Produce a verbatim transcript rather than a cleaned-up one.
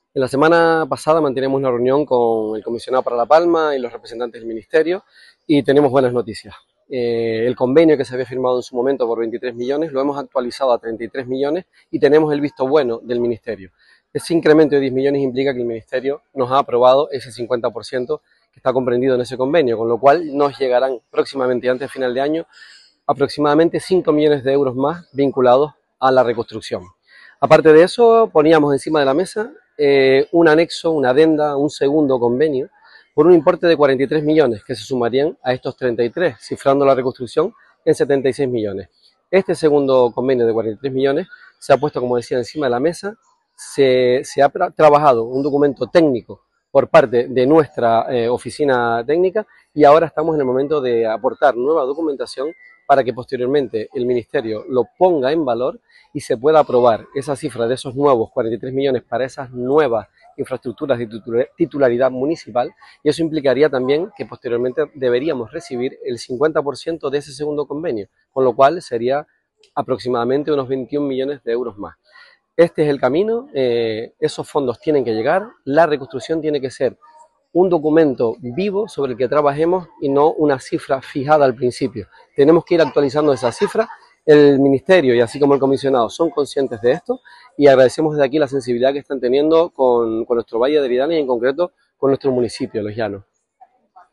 En la semana pasada mantenemos una reunión con el comisionado para La Palma y los representantes del Ministerio y tenemos buenas noticias. Eh, el convenio que se había firmado en su momento por veintitrés millones lo hemos actualizado a treinta y tres millones y tenemos el visto bueno del Ministerio. Ese incremento de diez millones implica que el Ministerio nos ha aprobado ese cincuenta por ciento que está comprendido en ese convenio, con lo cual nos llegarán próximamente, antes de final de año, aproximadamente cinco millones de euros más vinculados a la reconstrucción. Aparte de eso, poníamos encima de la mesa eh, un anexo, una adenda, un segundo convenio, por un importe de cuarenta y tres millones, que se sumarían a estos treinta y tres, cifrando la reconstrucción en setenta y seis millones. Este segundo convenio de cuarenta y tres millones se ha puesto, como decía, encima de la mesa, se, se ha trabajado un documento técnico por parte de nuestra eh, oficina técnica y ahora estamos en el momento de aportar nueva documentación para que posteriormente el Ministerio lo ponga en valor y se pueda aprobar esa cifra de esos nuevos cuarenta y tres millones para esas nuevas infraestructuras de titularidad municipal, y eso implicaría también que posteriormente deberíamos recibir el cincuenta por ciento de ese segundo convenio, con lo cual sería aproximadamente unos veintiún millones de euros más. Este es el camino, eh, esos fondos tienen que llegar, la reconstrucción tiene que ser un documento vivo sobre el que trabajemos y no una cifra fijada al principio. Tenemos que ir actualizando esa cifra. El Ministerio y así como el comisionado son conscientes de esto y agradecemos desde aquí la sensibilidad que están teniendo con, con nuestro Valle de Vidanes y en concreto con nuestro municipio, Los Llanos.